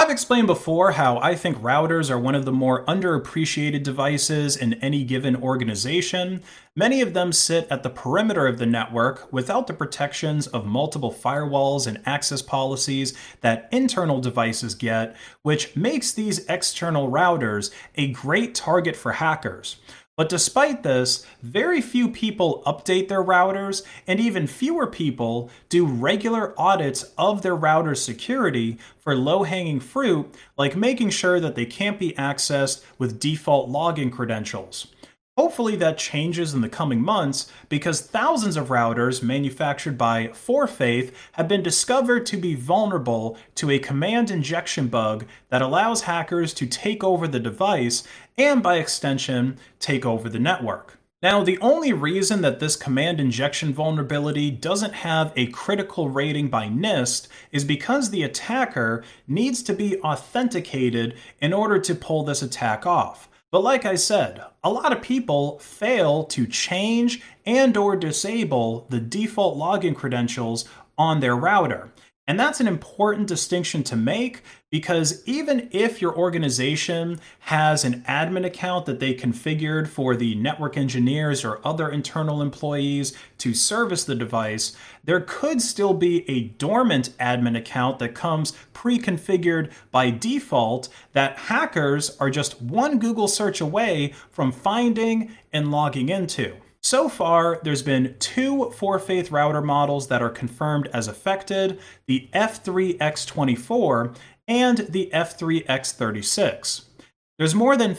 I've explained before how I think routers are one of the more underappreciated devices in any given organization. Many of them sit at the perimeter of the network without the protections of multiple firewalls and access policies that internal devices get, which makes these external routers a great target for hackers. But despite this, very few people update their routers, and even fewer people do regular audits of their router's security for low-hanging fruit, like making sure that they can't be accessed with default login credentials. Hopefully that changes in the coming months because thousands of routers manufactured by 4Faith have been discovered to be vulnerable to a command injection bug that allows hackers to take over the device and, by extension, take over the network. Now, the only reason that this command injection vulnerability doesn't have a critical rating by NIST is because the attacker needs to be authenticated in order to pull this attack off. But like I said, a lot of people fail to change and/or disable the default login credentials on their router. And that's an important distinction to make because even if your organization has an admin account that they configured for the network engineers or other internal employees to service the device, there could still be a dormant admin account that comes pre-configured by default that hackers are just one Google search away from finding and logging into. So far, there's been 2 4Faith router models that are confirmed as affected, the F3X24 and the F3X36. There's more than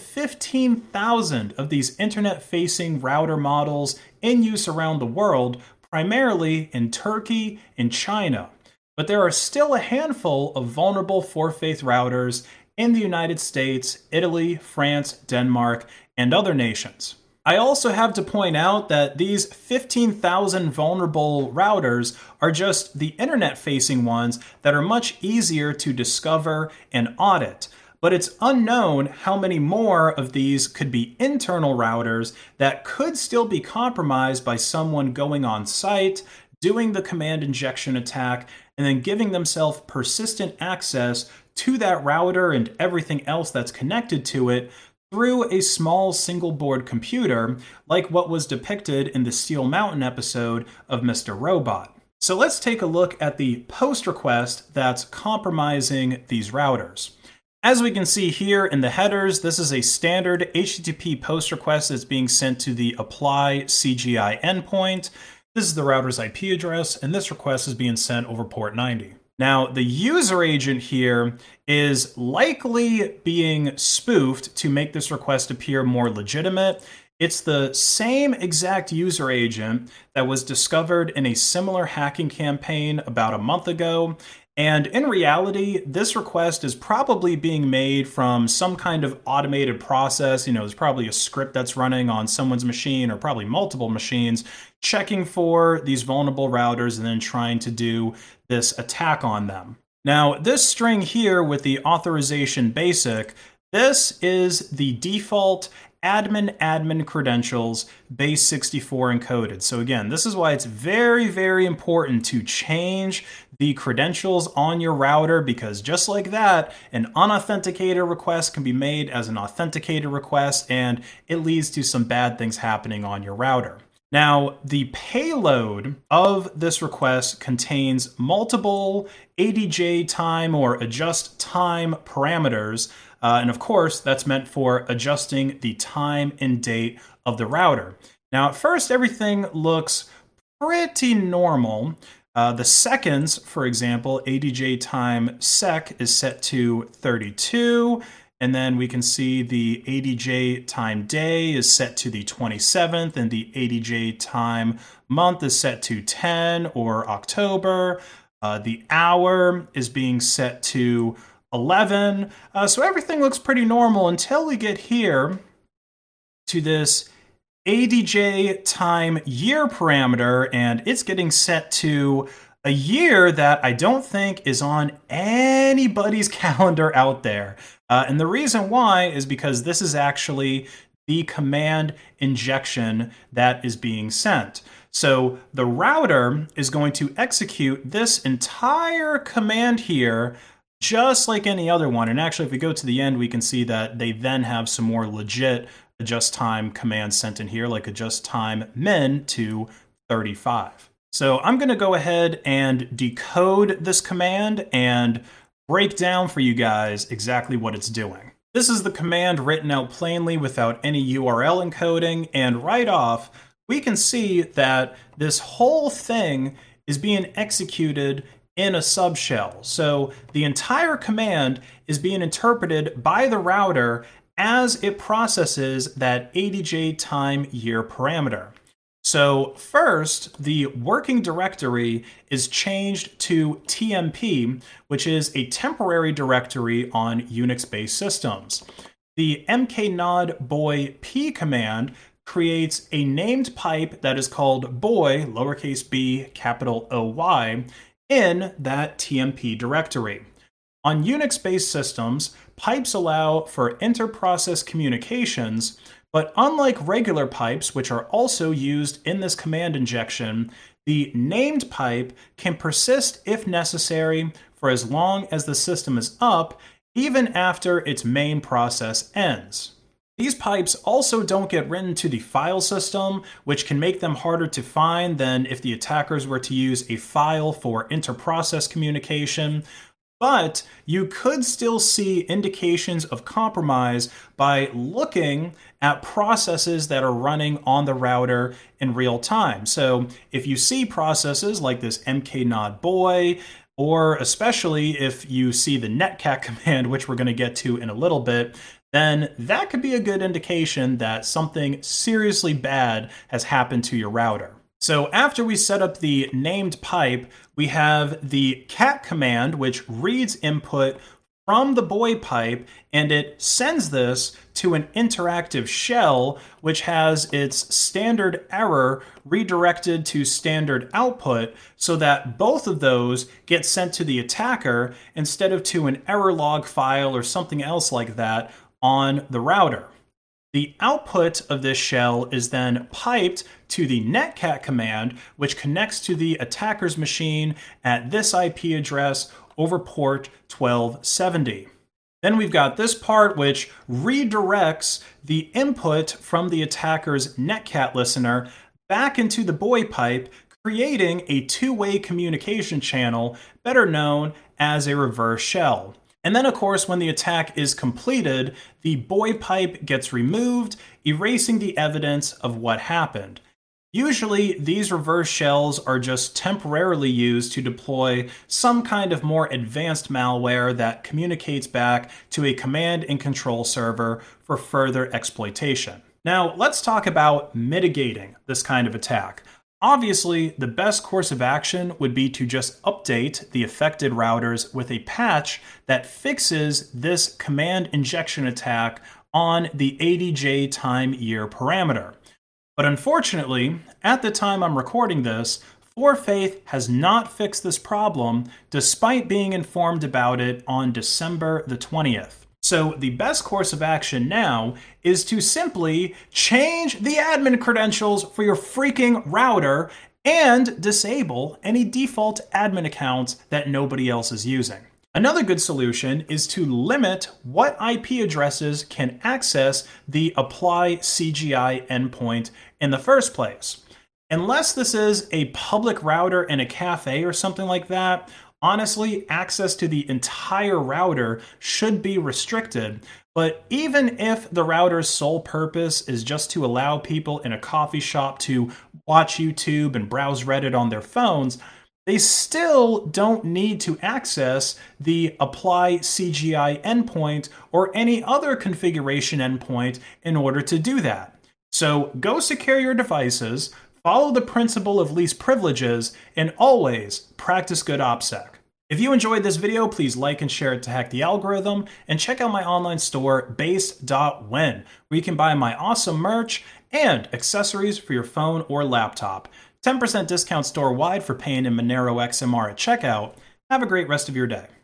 15,000 of these internet-facing router models in use around the world, primarily in Turkey and China. But there are still a handful of vulnerable 4Faith routers in the United States, Italy, France, Denmark, and other nations. I also have to point out that these 15,000 vulnerable routers are just the internet-facing ones that are much easier to discover and audit. But it's unknown how many more of these could be internal routers that could still be compromised by someone going on site, doing the command injection attack, and then giving themselves persistent access to that router and everything else that's connected to it through a small single board computer, like what was depicted in the Steel Mountain episode of Mr. Robot. So let's take a look at the post request that's compromising these routers. As we can see here in the headers, this is a standard HTTP post request that's being sent to the apply CGI endpoint. This is the router's IP address, and this request is being sent over port 90. Now, the user agent here is likely being spoofed to make this request appear more legitimate. It's the same exact user agent that was discovered in a similar hacking campaign about a month ago. And in reality, this request is probably being made from some kind of automated process. There's probably a script that's running on someone's machine or probably multiple machines, checking for these vulnerable routers and then trying to do this attack on them. Now, this string here with the authorization basic, this is the default admin credentials base 64 encoded. So again, this is why it's very, very important to change the credentials on your router, because just like that, an unauthenticated request can be made as an authenticated request, and it leads to some bad things happening on your router. Now, the payload of this request contains multiple ADJ time or adjust time parameters. And of course, that's meant for adjusting the time and date of the router. Now, at first, everything looks pretty normal. The seconds, for example, ADJ time sec is set to 32. And then we can see the ADJ time day is set to the 27th, and the ADJ time month is set to 10 or October. The hour is being set to 11. So everything looks pretty normal until we get here to this ADJ time year parameter, and it's getting set to a year that I don't think is on anybody's calendar out there. And the reason why is because this is actually the command injection that is being sent. So the router is going to execute this entire command here just like any other one. And actually, if we go to the end, we can see that they then have some more legit adjust time commands sent in here, like adjust time min to 35. So I'm going to go ahead and decode this command and break down for you guys exactly what it's doing. This is the command written out plainly without any URL encoding, and right off, we can see that this whole thing is being executed in a subshell. So the entire command is being interpreted by the router as it processes that ADJ time year parameter. So first, the working directory is changed to TMP, which is a temporary directory on Unix-based systems. The mknod boy p command creates a named pipe that is called boy, lowercase b, capital OY, in that TMP directory. On Unix-based systems, pipes allow for inter-process communications, but unlike regular pipes, which are also used in this command injection, the named pipe can persist if necessary for as long as the system is up, even after its main process ends. These pipes also don't get written to the file system, which can make them harder to find than if the attackers were to use a file for inter-process communication. But you could still see indications of compromise by looking at processes that are running on the router in real time. So if you see processes like this mknod boy, or especially if you see the netcat command, which we're going to get to in a little bit, then that could be a good indication that something seriously bad has happened to your router. So after we set up the named pipe, we have the cat command, which reads input from the boy pipe, and it sends this to an interactive shell, which has its standard error redirected to standard output, so that both of those get sent to the attacker instead of to an error log file or something else like that on the router. The output of this shell is then piped to the netcat command, which connects to the attacker's machine at this IP address over port 1270. Then we've got this part which redirects the input from the attacker's netcat listener back into the boy pipe, creating a two-way communication channel, better known as a reverse shell. And then, of course, when the attack is completed, the boy pipe gets removed, erasing the evidence of what happened. Usually, these reverse shells are just temporarily used to deploy some kind of more advanced malware that communicates back to a command and control server for further exploitation. Now, let's talk about mitigating this kind of attack. Obviously, the best course of action would be to just update the affected routers with a patch that fixes this command injection attack on the ADJ time year parameter. But unfortunately, at the time I'm recording this, 4faith has not fixed this problem despite being informed about it on December the 20th. So the best course of action now is to simply change the admin credentials for your freaking router and disable any default admin accounts that nobody else is using. Another good solution is to limit what IP addresses can access the apply CGI endpoint in the first place. Unless this is a public router in a cafe or something like that, honestly, access to the entire router should be restricted. But even if the router's sole purpose is just to allow people in a coffee shop to watch YouTube and browse Reddit on their phones, they still don't need to access the apply CGI endpoint or any other configuration endpoint in order to do that. So go secure your devices, follow the principle of least privileges, and always practice good OPSEC. If you enjoyed this video, please like and share it to hack the algorithm, and check out my online store, base.win, where you can buy my awesome merch and accessories for your phone or laptop. 10% discount store-wide for paying in Monero XMR at checkout. Have a great rest of your day.